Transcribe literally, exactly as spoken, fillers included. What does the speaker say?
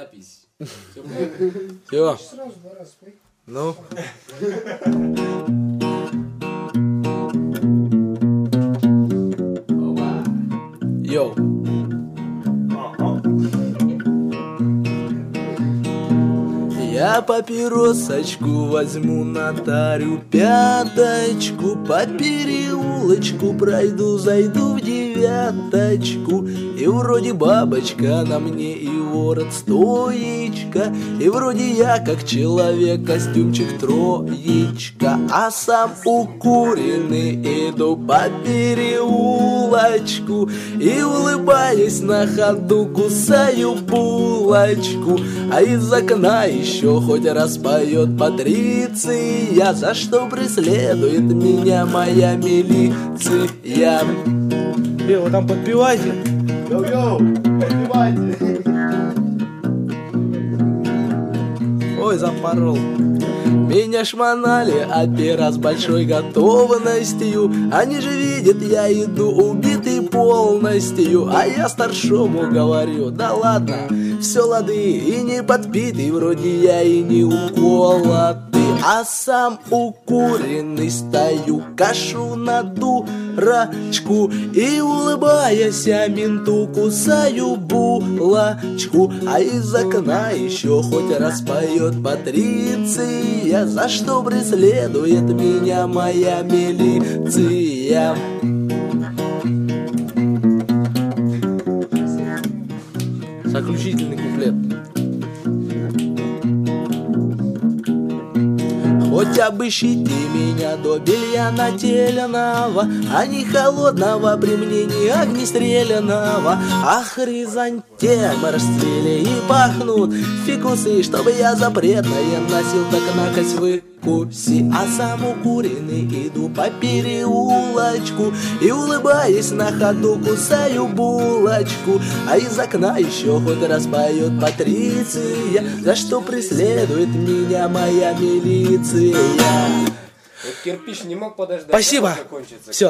запись. Все. Сразу два раза спой. Ну. Йоу. Я папиросочку возьму, натарю пяточку, по переулочку пройду, зайду в девяточку. И вроде бабочка на мне, и ворот стоечка, и вроде я как человек, костюмчик троечка. А сам укуренный иду по переулочку и, улыбаясь на ходу, кусаю булочку. А из окна еще хоть раз поет Патриция, за что преследует меня моя милиция. Эй, вы там подпевайте. Йоу-йоу, подпевайте. Ой, запорол. Меня шмонали от пера с большой готовностью. Они же видят, я иду убитый полностью. А я старшому говорю: да ладно, все лады, и не подпитый, вроде я и не уколотый. А сам укуренный стою, кашу на дурачку и, улыбаясь, я менту кусаю булочку. А из окна еще хоть раз поет Патриция, за что преследует меня моя милиция. Заключительный куплет. Хоть обыщите меня до белья нателенного, а не холодного при мне, не огнестрелянного. А хризантемы расцвели и пахнут фикусы, чтобы я запретное носил, так накось выкуси. А сам укуренный иду по переулочку и, улыбаясь на ходу, кусаю булочку. А из окна еще хоть раз поет Патриция, за что преследует меня моя милиция. Вот кирпич не мог подождать. Спасибо. Все.